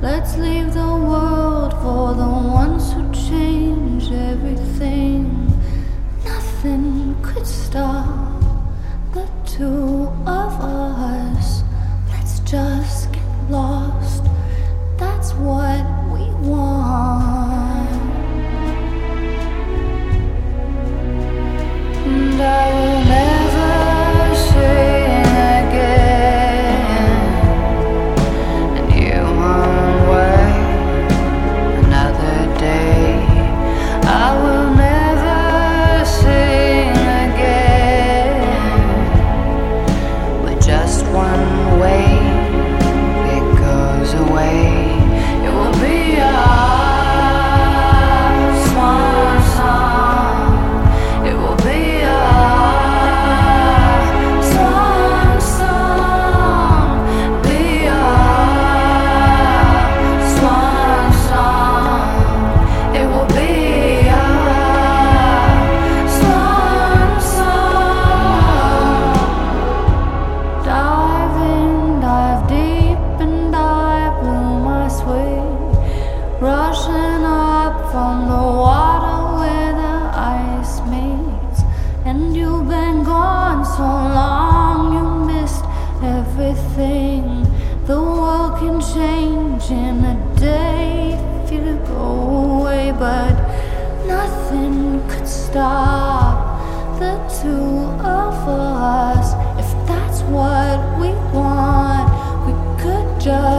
Let's leave the world for the ones who change everything. Nothing could stop the two of us. Let's just get lost. That's what we want. And I will never sing again. And you won't wait another day. I will never sing again. We're just one way. It goes away. It will be our swan song. It will be our swan song. Be our swan song. It will be our swan song. Dive in, dive deep, and I blew my sweet, rushing up from the water where the ice meets. And you've been gone so long, you missed everything. The world can change in a day if you go away, but nothing could stop the two of us. If that's what we want, we could just